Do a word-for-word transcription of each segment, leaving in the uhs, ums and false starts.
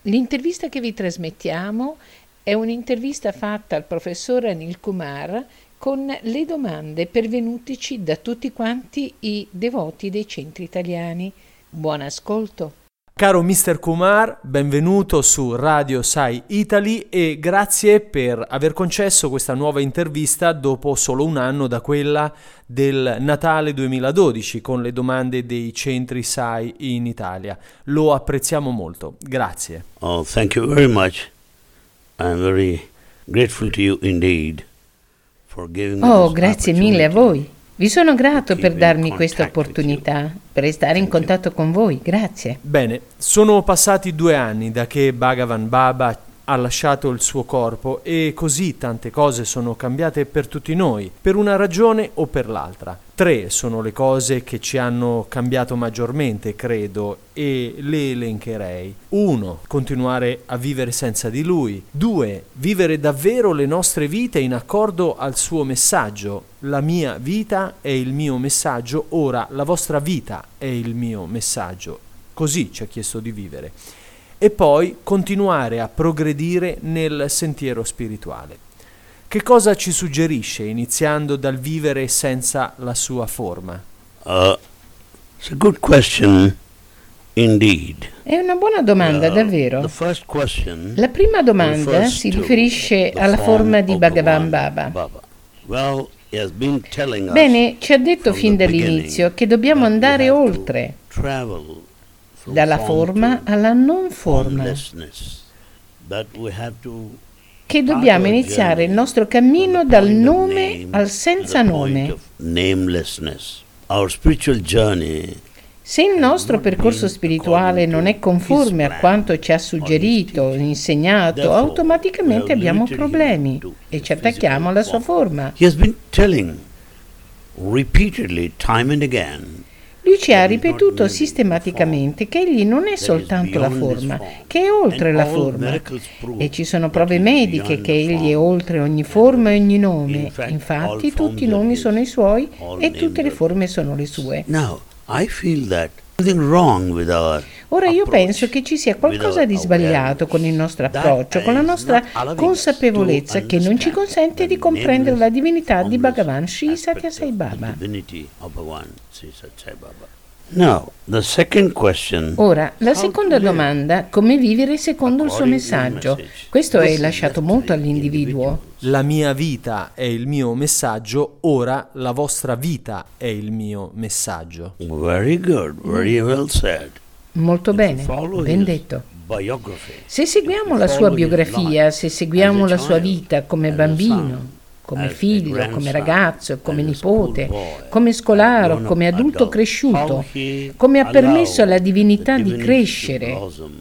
L'intervista che vi trasmettiamo è un'intervista fatta al professor Anil Kumar con le domande pervenutici da tutti quanti i devoti dei centri italiani. Buon ascolto. Caro mister Kumar, benvenuto su Radio Sai Italy e grazie per aver concesso questa nuova intervista dopo solo un anno da quella del Natale duemiladodici con le domande dei centri Sai in Italia. Lo apprezziamo molto. Grazie. Oh, thank you very much. I'm very grateful to you indeed for giving me Oh, this grazie mille a opportunity. voi. Vi sono grato to per keep in darmi questa contact with you. opportunità, per restare in Thank you. contatto con voi. Grazie. Bene, sono passati due anni da che Bhagavan Baba ha lasciato il suo corpo e così tante cose sono cambiate per tutti noi, per una ragione o per l'altra. Tre sono le cose che ci hanno cambiato maggiormente, credo, e le elencherei. Uno, continuare a vivere senza di lui. Due, vivere davvero le nostre vite in accordo al suo messaggio. La mia vita è il mio messaggio, ora la vostra vita è il mio messaggio. Così ci ha chiesto di vivere. E poi continuare a progredire nel sentiero spirituale. Che cosa ci suggerisce iniziando dal vivere senza la sua forma? Uh, it's a good question indeed. È una buona domanda, Uh, davvero. The first question La prima domanda refers si to riferisce the alla form forma di of Bhagavan Bhagavan Baba. Well, he has been telling us Bene, ci ha detto from fin the dall'inizio beginning che dobbiamo that we andare have to oltre, travel from dalla form forma to alla non forma, formlessness. That we have to che dobbiamo iniziare il nostro cammino dal nome al senza nome. Namelessness. Our spiritual journey Se il nostro percorso spirituale non è conforme a quanto ci ha suggerito, insegnato, automaticamente abbiamo problemi e ci attacchiamo alla sua forma. He has been telling repeatedly, time and again, Lui ci ha ripetuto sistematicamente che egli non è soltanto la forma, che è oltre la forma. E ci sono prove mediche che egli è oltre ogni forma e ogni nome. Infatti tutti i nomi sono i suoi e tutte le forme sono le sue. Now, I feel that something wrong with our Ora io approach, penso che ci sia qualcosa with di our sbagliato con il nostro approccio, con la nostra consapevolezza che non ci consente di comprendere la divinità di Bhagavan Sri Satya Sai Baba. divinity of Bhagavan Sri Satya Sai Baba. Now, the second question. Ora, la seconda domanda, come vivere secondo il suo messaggio? Questo è lasciato molto all'individuo. La mia vita è il mio messaggio, ora la vostra vita è il mio messaggio. Very good, very well said. Molto bene, Follow ben his detto. biography. Se seguiamo la sua biografia, se seguiamo la sua vita come bambino, come figlio, come ragazzo, come nipote, come scolaro, come adulto cresciuto, come ha permesso alla divinità di crescere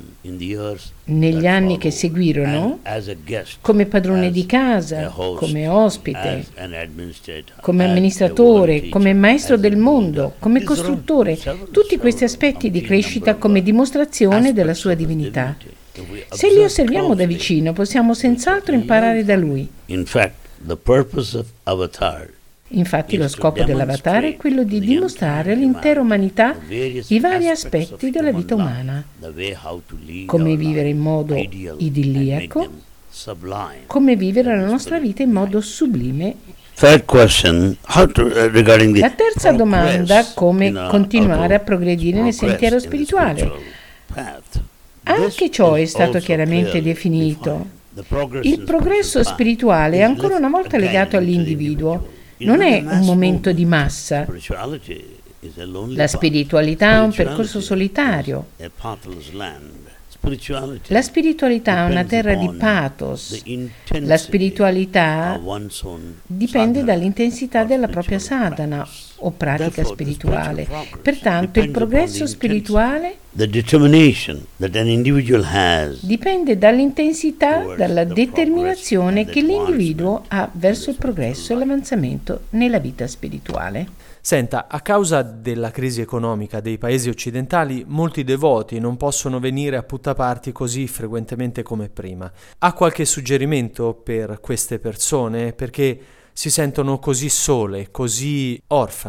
negli anni che seguirono, come padrone di casa, come ospite, come amministratore, come maestro del mondo, come costruttore, tutti questi aspetti di crescita come dimostrazione della sua divinità. Se li osserviamo da vicino, possiamo senz'altro imparare da lui. In fact, the purpose of Avatar Infatti lo scopo dell'avatar è quello di dimostrare all'intera umanità i vari aspetti della vita umana, come vivere in modo idilliaco, come vivere la nostra vita in modo sublime. Third question, how to, uh, regarding the La terza domanda, progress come in our continuare a auto- progredire nel progress sentiero in the spirituale. spiritual path. Anche This ciò è is stato also chiaramente clearly definito. defined. The progress Il in progresso spiritual path spirituale è is ancora una volta left legato again to the all'individuo. individual. Non è It's not a un mass momento di movement. massa. Spirituality is a lonely La path. spiritualità è un percorso Spirituality solitario. is a pathless land. Spirituality La spiritualità è una depends terra di upon pathos. the intensity La spiritualità of one's own dipende sadhana dall'intensità or della propria spiritual sadhana practice. o pratica Therefore, the spirituale. spiritual progress Pertanto il depends upon progresso the spirituale The determination that an individual has dipende dall'intensità, towards dalla the determinazione progress che and l'individuo ha advancement verso il in the progresso e spiritual life. l'avanzamento nella vita spirituale. Senta, a causa della crisi economica dei paesi occidentali, molti devoti non possono venire a Puttaparthi così frequentemente come prima. Ha qualche suggerimento per queste persone? Perché si sentono così sole, così orfane?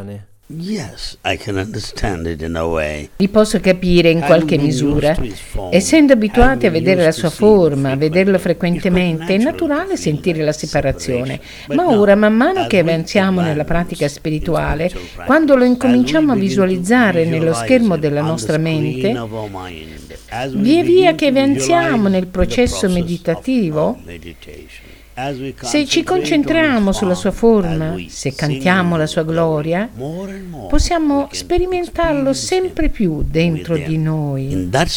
Yes, I can understand it in a way. Li posso capire in qualche misura. Essendo abituati a vedere la sua forma, a vederlo frequentemente, è naturale sentire la separazione. Ma ora, man mano che avanziamo nella pratica spirituale, quando lo incominciamo a visualizzare nello schermo della nostra mente, via via che avanziamo nel processo meditativo, se ci concentriamo sulla sua forma, se cantiamo la sua gloria, possiamo sperimentarlo sempre più dentro di noi.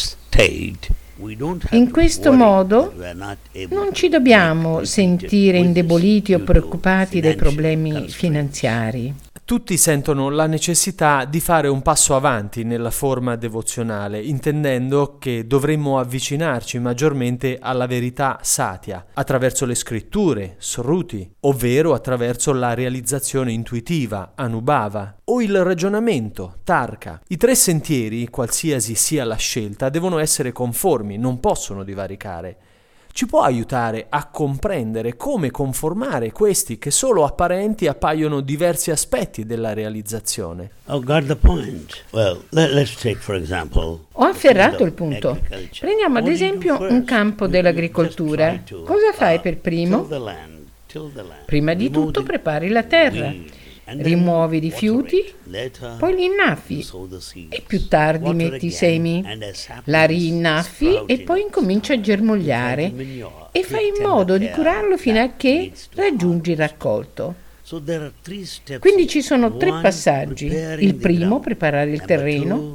In questo modo non ci dobbiamo sentire indeboliti o preoccupati dai problemi finanziari. Tutti sentono la necessità di fare un passo avanti nella forma devozionale, intendendo che dovremmo avvicinarci maggiormente alla verità satya, attraverso le scritture, sruti, ovvero attraverso la realizzazione intuitiva, anubhava, o il ragionamento, tarka. I tre sentieri, qualsiasi sia la scelta, devono essere conformi, non possono divaricare. Ci può aiutare a comprendere come conformare questi che solo apparenti appaiono diversi aspetti della realizzazione. Oh, got the point. Well, let, let's take for example. Ho afferrato il punto. Prendiamo ad esempio un campo dell'agricoltura. Cosa fai per primo? Prima di tutto prepari la terra. Rimuovi i rifiuti, poi li innaffi e più tardi metti i semi. La riinnaffi e poi incomincia a germogliare e fai in modo di curarlo fino a che raggiungi il raccolto. Quindi ci sono tre passaggi. Il primo, preparare il terreno.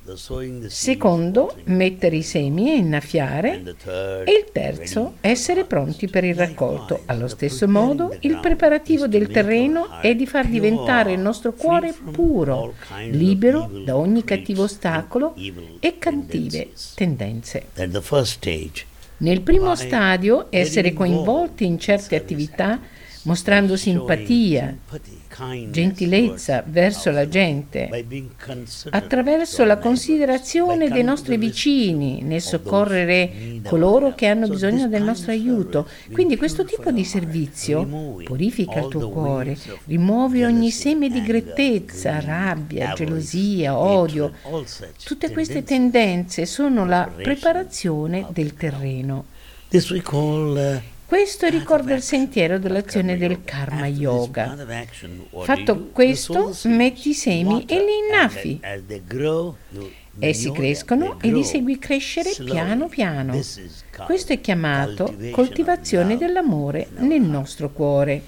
Secondo, mettere i semi e innaffiare. E il terzo, essere pronti per il raccolto. Allo stesso modo, il preparativo del terreno è di far diventare il nostro cuore puro, libero da ogni cattivo ostacolo e cattive tendenze. Nel primo stadio, essere coinvolti in certe attività mostrando simpatia, gentilezza verso la gente, attraverso la considerazione dei nostri vicini, nel soccorrere coloro che hanno bisogno del nostro aiuto. Quindi questo tipo di servizio purifica il tuo cuore, rimuove ogni seme di grettezza, rabbia, gelosia, odio. Tutte queste tendenze sono la preparazione del terreno. Questo ricorda il sentiero dell'azione del Karma Yoga. Fatto questo, metti i semi e li innaffi. Essi crescono e li segui crescere piano piano. Questo è chiamato coltivazione dell'amore nel nostro cuore.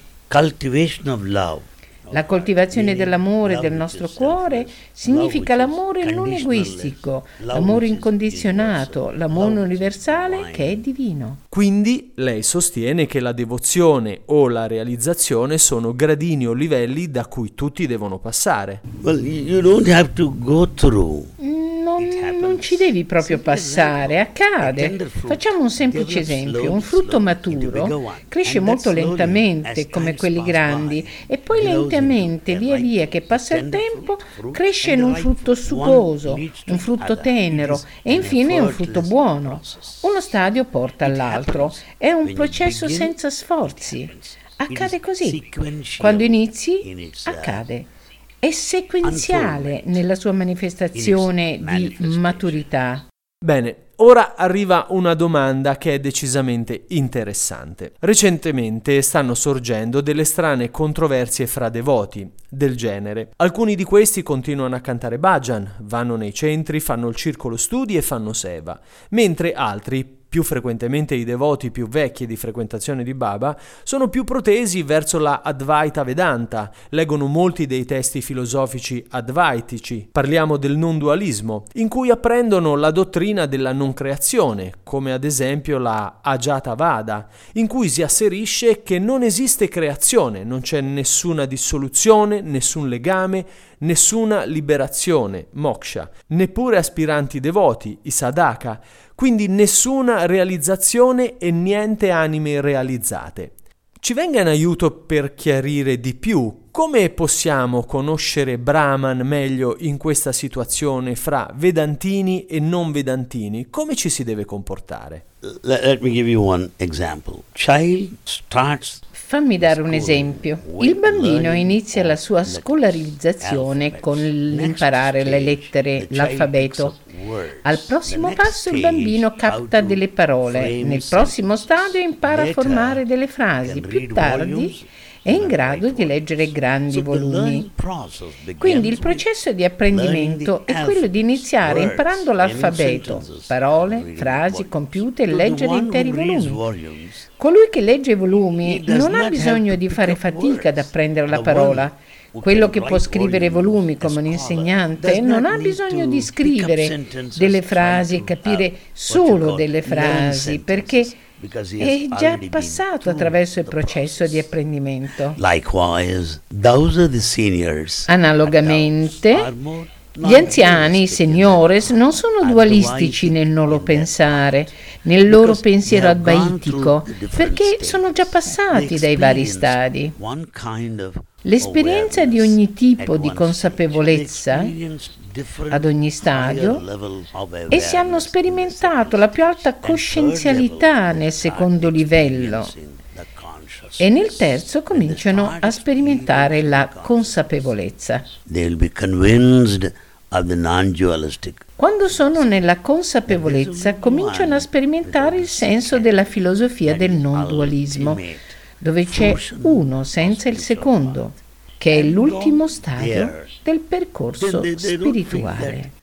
La coltivazione dell'amore del nostro cuore significa l'amore non egoistico, l'amore incondizionato, l'amore universale che è divino. Quindi lei sostiene che la devozione o la realizzazione sono gradini o livelli da cui tutti devono passare. Well, you don't have to go through. Non, non ci devi proprio passare, accade. Facciamo un semplice esempio. Un frutto maturo cresce molto lentamente come quelli grandi e poi lentamente, via via che passa il tempo, cresce in un frutto sugoso, un frutto tenero e infine un frutto buono. Uno stadio porta all'altro. È un processo senza sforzi. Accade così. Quando inizi, accade. È sequenziale nella sua manifestazione di maturità. Bene, ora arriva una domanda che è decisamente interessante. Recentemente stanno sorgendo delle strane controversie fra devoti del genere. Alcuni di questi continuano a cantare bhajan, vanno nei centri, fanno il circolo studi e fanno seva, mentre altri, più frequentemente i devoti più vecchi di frequentazione di Baba, sono più protesi verso la Advaita Vedanta, leggono molti dei testi filosofici advaitici, parliamo del non dualismo, in cui apprendono la dottrina della non creazione, come ad esempio la Ajatavada, in cui si asserisce che non esiste creazione, non c'è nessuna dissoluzione, nessun legame, nessuna liberazione, moksha, neppure aspiranti devoti, i sadhaka, quindi nessuna realizzazione e niente anime realizzate. Ci venga in aiuto per chiarire di più Come possiamo conoscere Brahman meglio in questa situazione fra vedantini e non vedantini? Come ci si deve comportare? Let me give you one example. Child starts Fammi dare un esempio. Il bambino inizia la sua scolarizzazione con l'imparare le lettere, l'alfabeto. Al prossimo passo il bambino capta delle parole. Nel prossimo stadio impara a formare delle frasi. Più tardi è in grado di leggere grandi volumi. Quindi il processo di apprendimento è quello di iniziare imparando l'alfabeto, parole, frasi, compiute e leggere interi volumi. Colui che legge i volumi non ha bisogno di fare fatica ad apprendere la parola. Quello che può scrivere volumi come un insegnante non ha bisogno di scrivere delle frasi e capire solo delle frasi, perché è già passato attraverso il processo di apprendimento. Analogamente, gli anziani, i seniores, non sono dualistici nel loro pensare, nel loro pensiero advaitico, perché sono già passati dai vari stadi. L'esperienza di ogni tipo di consapevolezza ad ogni stadio, essi hanno sperimentato la più alta coscienzialità nel secondo livello e nel terzo cominciano a sperimentare la consapevolezza. Quando sono nella consapevolezza cominciano a sperimentare il senso della filosofia del non dualismo, dove c'è uno senza il secondo, che è l'ultimo stadio del percorso spirituale.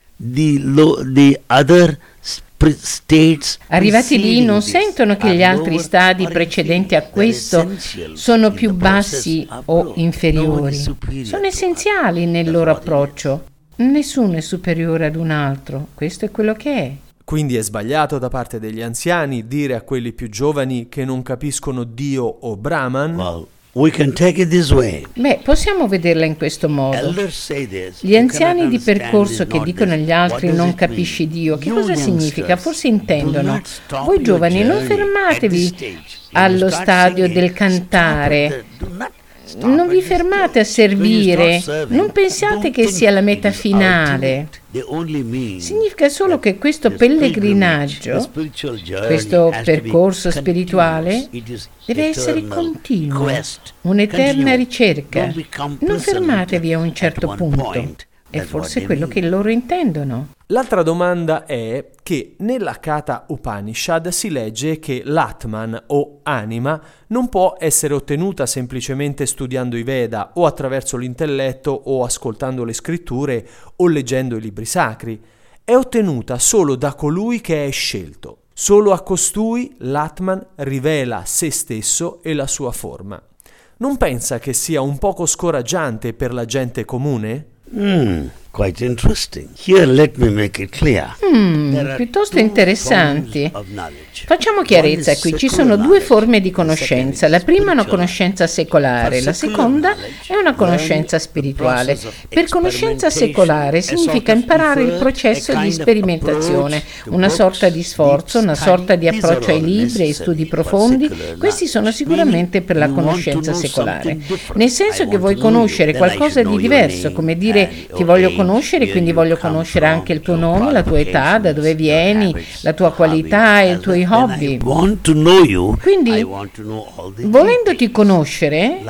Arrivati lì non sentono che gli altri stadi precedenti a questo sono più bassi o inferiori. Sono essenziali nel loro approccio. Nessuno è superiore ad un altro, questo è quello che è. Quindi è sbagliato da parte degli anziani dire a quelli più giovani che non capiscono Dio o Brahman? Well, we can take it this way. Beh, possiamo vederla in questo modo. Gli anziani di percorso che dicono agli altri non capisci Dio, che cosa significa? Forse intendono: voi giovani non fermatevi allo stadio del cantare, non vi fermate a servire, non pensiate che sia la meta finale. Significa solo che questo pellegrinaggio, questo percorso spirituale, deve essere continuo, un'eterna ricerca. Non fermatevi a un certo punto. È forse quello che loro intendono. L'altra domanda è che nella Katha Upanishad si legge che l'Atman o anima non può essere ottenuta semplicemente studiando i Veda o attraverso l'intelletto o ascoltando le scritture o leggendo i libri sacri. È ottenuta solo da colui che è scelto. Solo a costui l'Atman rivela se stesso e la sua forma. Non pensa che sia un poco scoraggiante per la gente comune? Mm, quite interesting. Here let me make it clear. Mm, piuttosto interessanti. Facciamo chiarezza qui. Ci sono due forme di conoscenza. La prima è una conoscenza secolare, la seconda è una conoscenza spirituale. Per conoscenza secolare significa imparare il processo di sperimentazione, una sorta di sforzo, una sorta di approccio ai libri, ai studi profondi. Questi sono sicuramente per la conoscenza secolare. Nel senso che vuoi conoscere qualcosa di diverso, come dire ti voglio conoscere, quindi voglio conoscere anche il tuo nome, la tua età, da dove vieni, la tua qualità e i tuoi hobby. Quindi, volendoti conoscere,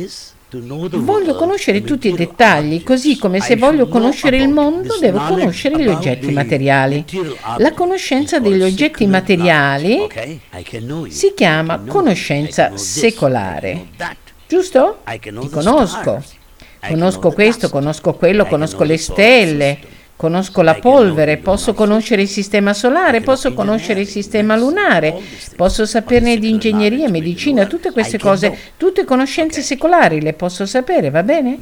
voglio conoscere tutti i dettagli, così come se voglio conoscere il mondo, devo conoscere gli oggetti materiali. La conoscenza degli oggetti materiali si chiama conoscenza secolare. Giusto? Ti conosco. Conosco questo, conosco quello, conosco le stelle, conosco la polvere, posso conoscere il sistema solare, posso conoscere il sistema lunare, posso saperne di ingegneria, medicina, tutte queste cose, tutte conoscenze secolari, le posso sapere, va bene?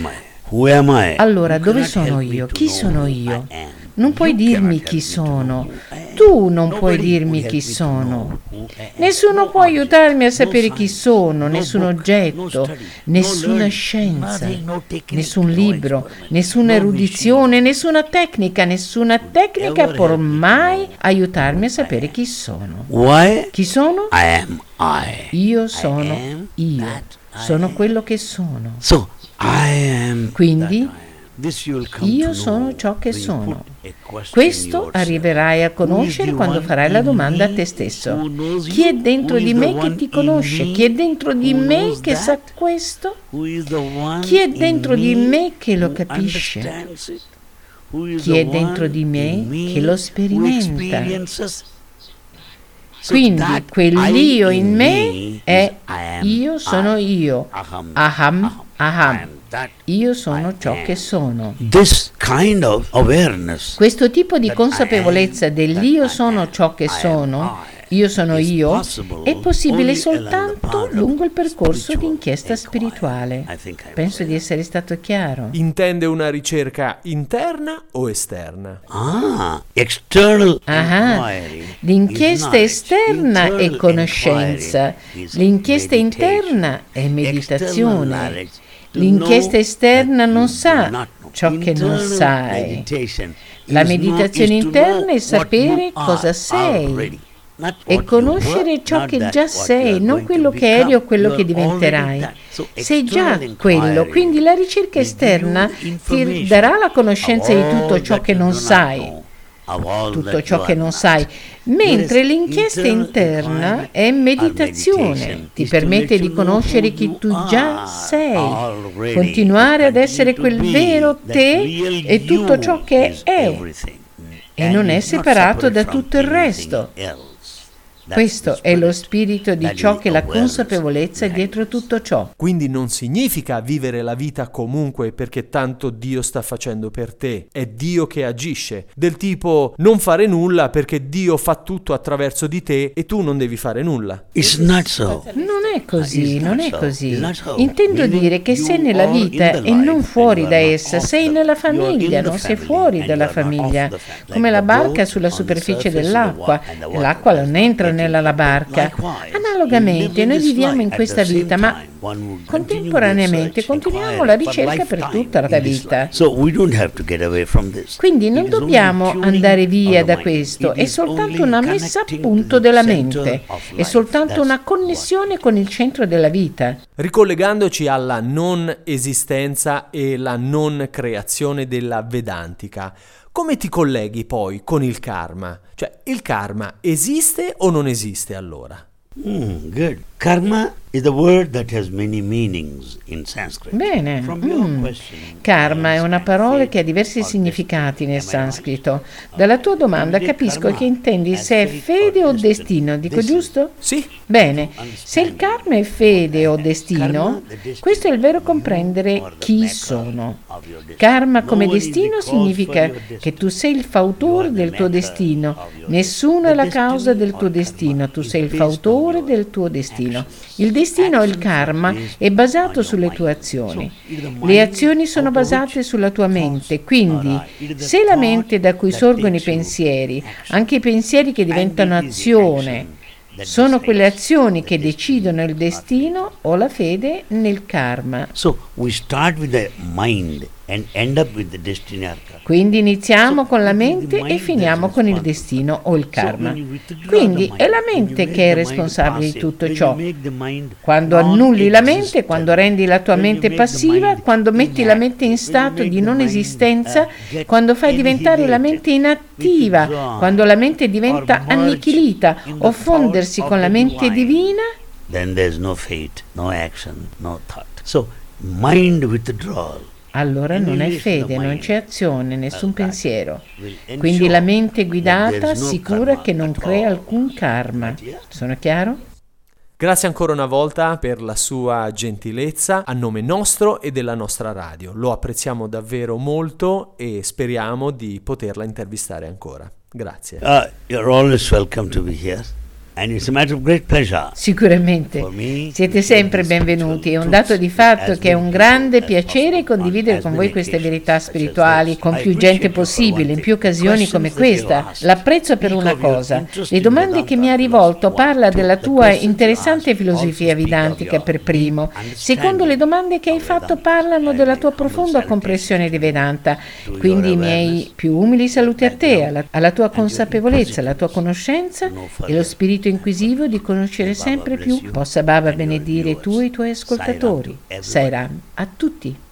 Allora, dove sono io? Chi sono io? Non puoi dirmi chi sono. Tu non puoi dirmi chi sono. Nessuno può aiutarmi a sapere chi sono, nessun oggetto, nessuna scienza, nessun libro, nessuna erudizione, nessuna tecnica, nessuna tecnica può mai aiutarmi a sapere chi sono. Chi sono? Io sono io. Sono quello che sono. Quindi io sono ciò che sono. Questo arriverai a conoscere quando farai la domanda a te stesso. Chi è dentro di me che ti conosce? Chi è dentro di me che sa questo? Chi è dentro di me che lo capisce? Chi è dentro di me che lo sperimenta? Quindi quell'io in me è io sono io. Aham, aham. Io sono ciò che sono. Questo tipo di consapevolezza dell'io sono ciò che sono, io sono io, è possibile soltanto lungo il percorso di inchiesta spirituale. Penso di essere stato chiaro. Intende una ricerca interna o esterna? Ah, external. Ah, l'inchiesta esterna è conoscenza, l'inchiesta interna è meditazione. L'inchiesta esterna non sa ciò che non sai. La meditazione interna è sapere cosa sei e conoscere ciò che già sei, non quello che eri o quello che diventerai. Sei già quello, quindi la ricerca esterna ti darà la conoscenza di tutto ciò che non sai. Tutto ciò che non sai, mentre l'inchiesta interna è meditazione, ti permette di conoscere chi tu già sei, continuare ad essere quel vero te e tutto ciò che è, e non è separato da tutto il resto. Questo è lo spirito di ciò che è la consapevolezza dietro tutto ciò. Quindi non significa vivere la vita comunque perché tanto Dio sta facendo per te. È Dio che agisce. Del tipo non fare nulla perché Dio fa tutto attraverso di te e tu non devi fare nulla. It's not so. Non è così, non è così. Intendo dire che sei nella vita e non fuori da essa. Sei nella famiglia, non sei fuori dalla famiglia. Come la barca sulla superficie dell'acqua. E l'acqua non entra nella barca. Analogamente noi viviamo in questa vita, ma contemporaneamente continuiamo la ricerca per tutta la vita. Quindi non dobbiamo andare via da questo, è soltanto una messa a punto della mente, è soltanto una connessione con il centro della vita. Ricollegandoci alla non esistenza e la non creazione della Vedantica, come ti colleghi poi con il karma? Cioè, il karma esiste o non esiste allora? Mm, good. Karma is a word that has many meanings in Sanskrit. Bene. Mm. Karma è una parola che ha diversi significati nel sanscrito. Dalla tua domanda capisco che intendi se è fede o destino, dico giusto? Sì. Bene, se il karma è fede o destino, questo è il vero comprendere chi sono. Karma come destino significa che tu sei il fautore del tuo destino, nessuno è la causa del tuo destino, tu sei il fautore del tuo destino. Il destino o il karma è basato sulle tue azioni. Le azioni sono basate sulla tua mente, quindi se la mente da cui sorgono i pensieri, anche i pensieri che diventano azione, sono quelle azioni che decidono il destino o la fede nel karma. So we start with the mind and end up with the destiny or karma. Quindi iniziamo con la mente e finiamo con il destino o il karma. Quindi è la mente che è responsabile di tutto ciò. Quando annulli la mente, quando rendi la tua mente passiva, quando metti la mente in stato di non esistenza, quando fai diventare la mente inattiva, quando la mente diventa annichilita o fondersi con la mente divina, then there's no fate, no action, no thought. So mind withdrawal. Allora non è fede, non c'è azione, nessun pensiero. Quindi la mente guidata assicura che non crea alcun karma. Sono chiaro? Grazie ancora una volta per la sua gentilezza a nome nostro e della nostra radio. Lo apprezziamo davvero molto e speriamo di poterla intervistare ancora. Grazie. Uh, you're always welcome to be here. And it's a matter of great pleasure. Sicuramente, siete sempre benvenuti. È un dato di fatto che è un grande piacere condividere con voi queste verità spirituali con più gente possibile, in più occasioni come questa. L'apprezzo per una cosa: le domande che mi ha rivolto parla della tua interessante filosofia vedantica per primo. Secondo, le domande che hai fatto parlano della tua profonda comprensione di Vedanta. Quindi i miei più umili saluti a te, alla, alla tua consapevolezza, alla tua conoscenza e lo spirito inquisivo di conoscere sempre più. Possa Baba benedire tu e i tuoi ascoltatori. Sai Ram, a tutti.